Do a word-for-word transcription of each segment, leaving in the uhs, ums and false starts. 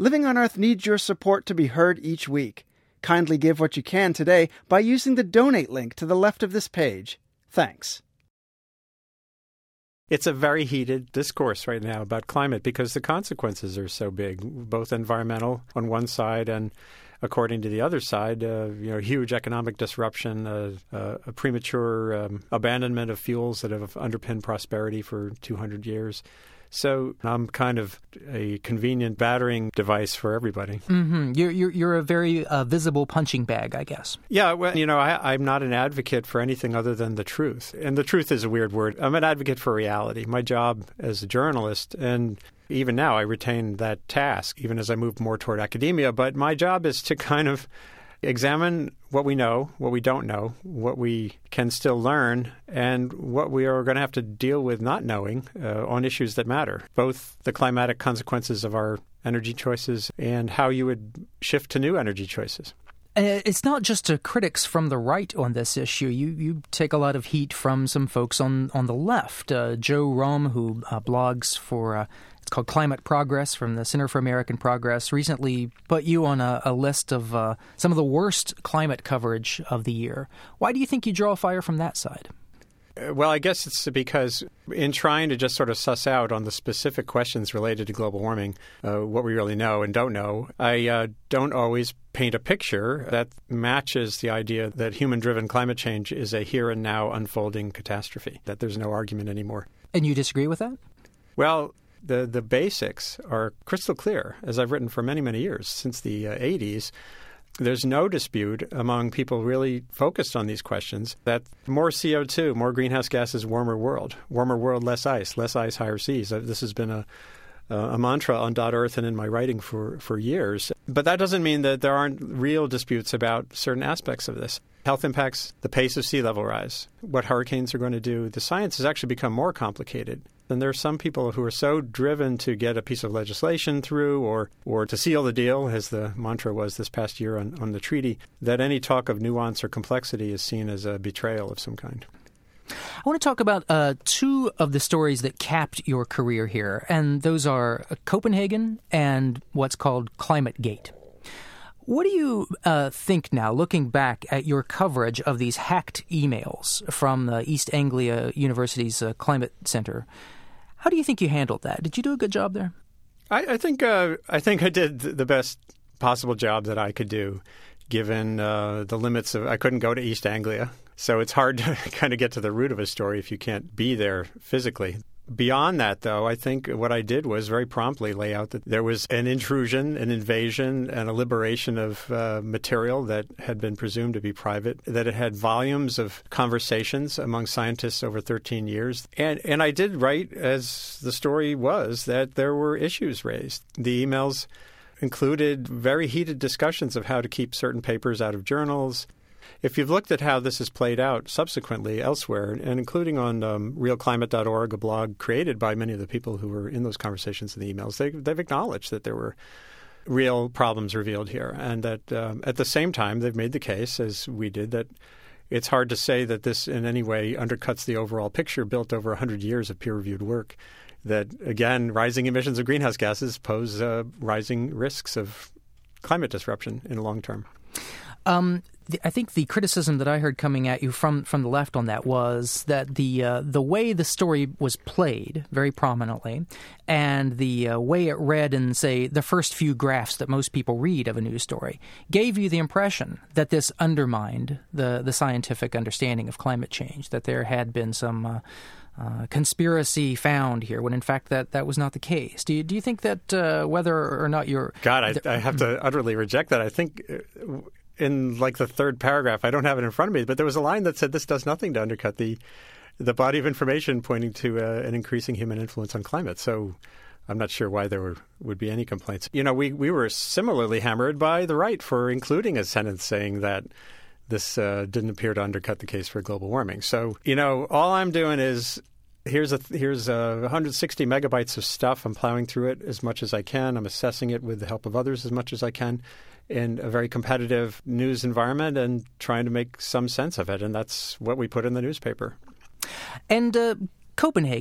Living on Earth needs your support to be heard each week. Kindly give what you can today by using the donate link to the left of this page. Thanks. It's a very heated discourse right now about climate because the consequences are so big, both environmental on one side and, according to the other side, uh, you know, huge economic disruption, uh, uh, a premature um, abandonment of fuels that have underpinned prosperity for two hundred years. So I'm kind of a convenient battering device for everybody. Mm-hmm. You're, you're, you're a very uh, visible punching bag, I guess. Yeah, well, you know, I, I'm not an advocate for anything other than the truth. And the truth is a weird word. I'm an advocate for reality. My job as a journalist, and even now I retain that task, even as I move more toward academia. But my job is to kind of examine what we know, what we don't know, what we can still learn, and what we are going to have to deal with not knowing uh, on issues that matter, both the climatic consequences of our energy choices and how you would shift to new energy choices. It's not just uh, critics from the right on this issue. You you take a lot of heat from some folks on, on the left. Uh, Joe Romm, who uh, blogs for, uh, it's called Climate Progress from the Center for American Progress, recently put you on a, a list of uh, some of the worst climate coverage of the year. Why do you think you draw fire from that side? Well, I guess it's because in trying to just sort of suss out on the specific questions related to global warming, uh, what we really know and don't know, I uh, don't always paint a picture that matches the idea that human-driven climate change is a here and now unfolding catastrophe, that there's no argument anymore. And you disagree with that? Well, the, the basics are crystal clear, as I've written for many, many years, since the uh, eighties. There's no dispute among people really focused on these questions that more C O two, more greenhouse gases, warmer world. Warmer world, less ice. Less ice, higher seas. This has been a, a mantra on Dot Earth and in my writing for, for years. But that doesn't mean that there aren't real disputes about certain aspects of this. Health impacts, the pace of sea level rise, what hurricanes are going to do. The science has actually become more complicated. And there are some people who are so driven to get a piece of legislation through or or to seal the deal, as the mantra was this past year on, on the treaty, that any talk of nuance or complexity is seen as a betrayal of some kind. I want to talk about uh, two of the stories that capped your career here, and those are Copenhagen and what's called ClimateGate. What do you uh, think now, looking back at your coverage of these hacked emails from the East Anglia University's uh, Climate Center? How do you think you handled that? Did you do a good job there? I, I think uh, I think I did the best possible job that I could do, given uh, the limits of I couldn't go to East Anglia. So it's hard to kind of get to the root of a story if you can't be there physically. Beyond that, though, I think what I did was very promptly lay out that there was an intrusion, an invasion, and a liberation of uh, material that had been presumed to be private, that it had volumes of conversations among scientists over thirteen years. And, and I did write, as the story was, that there were issues raised. The emails included very heated discussions of how to keep certain papers out of journals. If you've looked at how this has played out subsequently elsewhere, and including on um, real climate dot org, a blog created by many of the people who were in those conversations in the emails, they, they've acknowledged that there were real problems revealed here. And that um, at the same time, they've made the case, as we did, that it's hard to say that this in any way undercuts the overall picture built over one hundred years of peer-reviewed work. That, again, rising emissions of greenhouse gases pose uh, rising risks of climate disruption in the long term. Um, the, I think the criticism that I heard coming at you from, from the left on that was that the uh, the way the story was played very prominently and the uh, way it read in, say, the first few graphs that most people read of a news story gave you the impression that this undermined the, the scientific understanding of climate change, that there had been some uh, uh, conspiracy found here, when in fact that, that was not the case. Do you, do you think that uh, whether or not you're... God, I, I have to utterly reject that. I think... Uh, in like the third paragraph, I don't have it in front of me, but there was a line that said this does nothing to undercut the the body of information pointing to uh, an increasing human influence on climate. So I'm not sure why there were, would be any complaints. You know, we, we were similarly hammered by the right for including a sentence saying that this uh, didn't appear to undercut the case for global warming. So, you know, all I'm doing is here's a here's a one hundred sixty megabytes of stuff. I'm plowing through it as much as I can. I'm assessing it with the help of others as much as I can in a very competitive news environment and trying to make some sense of it. And that's what we put in the newspaper. And uh, Copenhagen,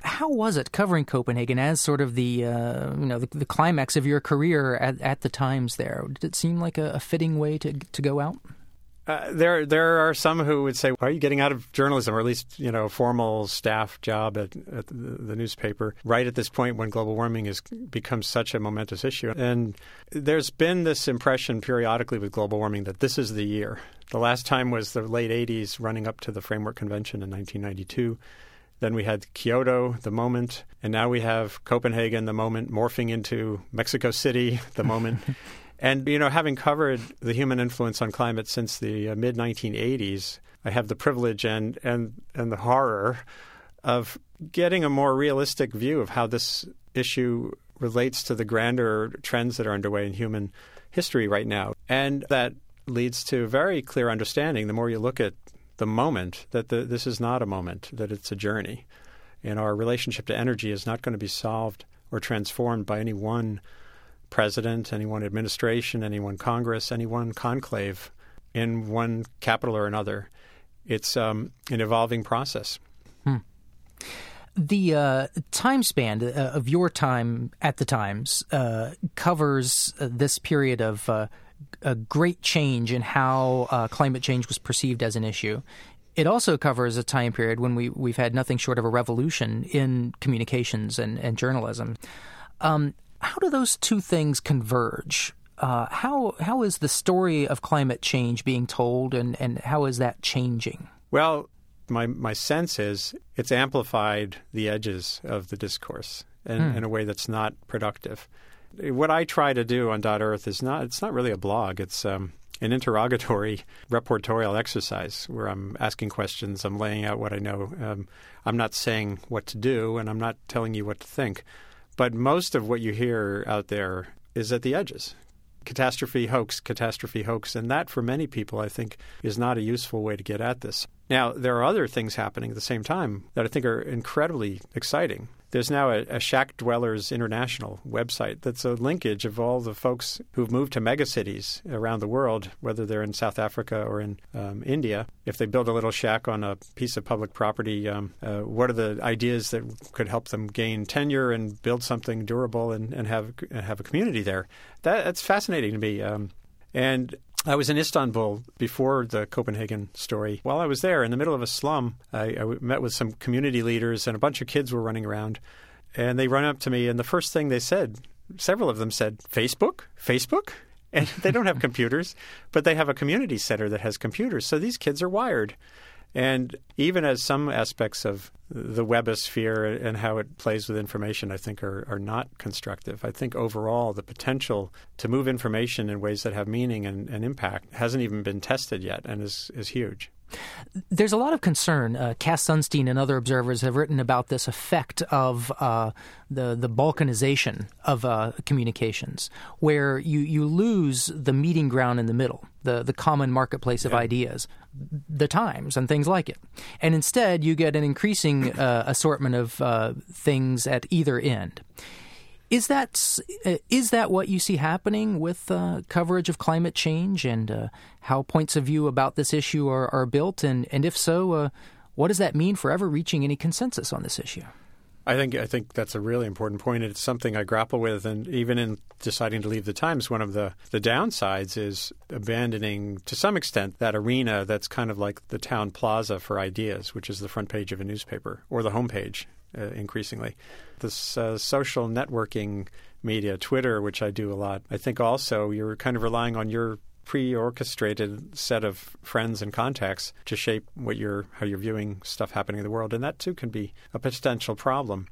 How was it covering Copenhagen as sort of the uh, you know the, the climax of your career at, at the Times there? Did it seem like a, a fitting way to to go out? Uh, there there are some who would say, why are you getting out of journalism, or at least, you know, a formal staff job at, at the, the newspaper, right at this point when global warming has become such a momentous issue? And there's been this impression periodically with global warming that this is the year. The last time was the late eighties, running up to the Framework Convention in nineteen ninety-two. Then we had Kyoto, the moment, and now we have Copenhagen, the moment, morphing into Mexico City, the moment. And, you know, having covered the human influence on climate since the uh, mid nineteen eighties, I have the privilege and, and, and the horror of getting a more realistic view of how this issue relates to the grander trends that are underway in human history right now. And that leads to a very clear understanding, the more you look at the moment, that the, this is not a moment, that it's a journey. And our relationship to energy is not going to be solved or transformed by any one president, any one administration, any one Congress, any one conclave in one capital or another. It's um, an evolving process. Hmm. The uh, time span uh, of your time at the Times uh, covers uh, this period of uh, a great change in how uh, climate change was perceived as an issue. It also covers a time period when we, we've had nothing short of a revolution in communications and, and journalism. Um, how do those two things converge? Uh, how how is the story of climate change being told, and, and how is that changing? Well, my my sense is it's amplified the edges of the discourse in, hmm. in a way that's not productive. What I try to do on .earth is not, it's not really a blog. It's um, an interrogatory reportorial exercise where I'm asking questions, I'm laying out what I know. Um, I'm not saying what to do, and I'm not telling you what to think. But most of what you hear out there is at the edges. Catastrophe, hoax, catastrophe, hoax. And that, for many people, I think, is not a useful way to get at this. Now, there are other things happening at the same time that I think are incredibly exciting. There's now a, a Shack Dwellers International website that's a linkage of all the folks who've moved to megacities around the world, whether they're in South Africa or in um, India. If they build a little shack on a piece of public property, um, uh, what are the ideas that could help them gain tenure and build something durable and, and have and have a community there? That, that's fascinating to me. Um, and I was in Istanbul before the Copenhagen story. While I was there, in the middle of a slum, I, I met with some community leaders, and a bunch of kids were running around. And they run up to me, and the first thing they said, several of them said, Facebook? Facebook? And they don't have computers, but they have a community center that has computers. So these kids are wired. And even as some aspects of the webosphere and how it plays with information, I think, are, are not constructive. I think overall the potential to move information in ways that have meaning and, and impact hasn't even been tested yet and is, is huge. There's a lot of concern. Uh, Cass Sunstein and other observers have written about this effect of uh, the the balkanization of uh, communications, where you, you lose the meeting ground in the middle, the, the common marketplace of yeah. ideas, the Times and things like it. And instead, you get an increasing uh, assortment of uh, things at either end. Is that is that what you see happening with uh, coverage of climate change, and uh, how points of view about this issue are, are built? And, and if so, uh, what does that mean for ever reaching any consensus on this issue? I think I think that's a really important point. It's something I grapple with, and even in deciding to leave the Times, one of the, the downsides is abandoning, to some extent, that arena that's kind of like the town plaza for ideas, which is the front page of a newspaper or the homepage. Uh, increasingly. This uh, social networking media, Twitter, which I do a lot, I think also you're kind of relying on your pre-orchestrated set of friends and contacts to shape what you're, how you're viewing stuff happening in the world. And that, too, can be a potential problem.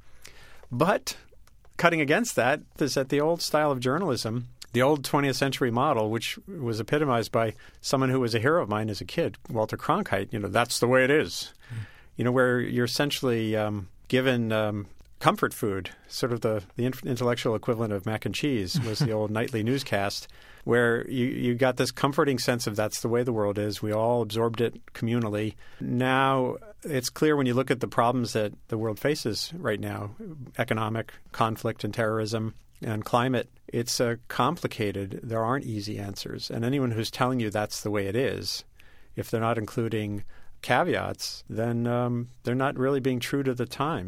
But cutting against that is that the old style of journalism, the old twentieth century model, which was epitomized by someone who was a hero of mine as a kid, Walter Cronkite, you know, that's the way it is. Mm. You know, where you're essentially um, given um, comfort food, sort of the, the intellectual equivalent of mac and cheese was the old nightly newscast, where you, you got this comforting sense of that's the way the world is. We all absorbed it communally. Now it's clear when you look at the problems that the world faces right now, economic conflict and terrorism and climate, it's uh, complicated. There aren't easy answers. And anyone who's telling you that's the way it is, if they're not including caveats, then um, they're not really being true to the times.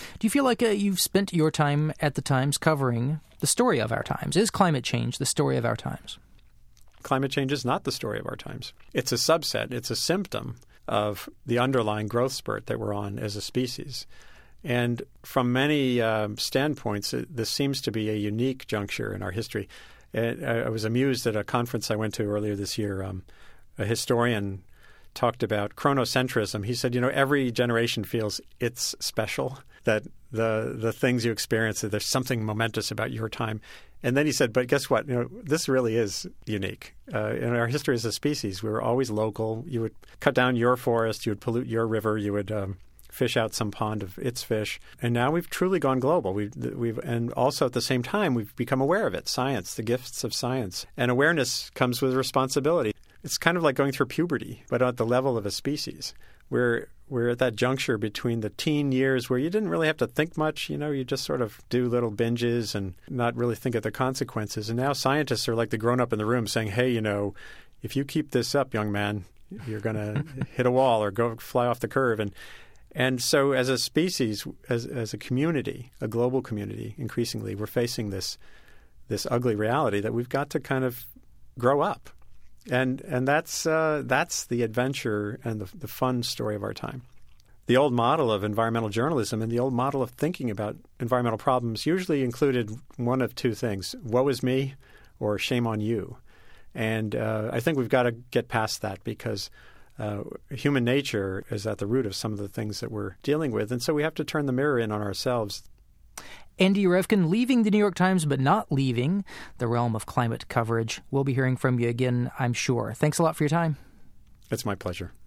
Do you feel like uh, you've spent your time at the Times covering the story of our times? Is climate change the story of our times? Climate change is not the story of our times. It's a subset. It's a symptom of the underlying growth spurt that we're on as a species. And from many uh, standpoints, it, this seems to be a unique juncture in our history. And I, I was amused at a conference I went to earlier this year. Um, a historian talked about chronocentrism. He said, you know, every generation feels it's special, that the the things you experience, that there's something momentous about your time. And then he said, but guess what? You know, this really is unique. Uh, in our history as a species, we were always local. You would cut down your forest, you would pollute your river, you would um, fish out some pond of its fish. And now we've truly gone global. We've, we've, and also at the same time, we've become aware of it. Science, the gifts of science. And awareness comes with responsibility. It's kind of like going through puberty, but at the level of a species. We're we're at that juncture between the teen years where you didn't really have to think much. You know, you just sort of do little binges and not really think of the consequences. And now scientists are like the grown-up in the room saying, hey, you know, if you keep this up, young man, you're going to hit a wall or go fly off the curve. And and so as a species, as as a community, a global community, increasingly, we're facing this this ugly reality that we've got to kind of grow up. And and that's uh, that's the adventure and the, the fun story of our time. The old model of environmental journalism and the old model of thinking about environmental problems usually included one of two things: woe is me, or shame on you. And uh, I think we've got to get past that because uh, human nature is at the root of some of the things that we're dealing with, and so we have to turn the mirror in on ourselves. Andy Revkin, leaving the New York Times, but not leaving the realm of climate coverage. We'll be hearing from you again, I'm sure. Thanks a lot for your time. It's my pleasure.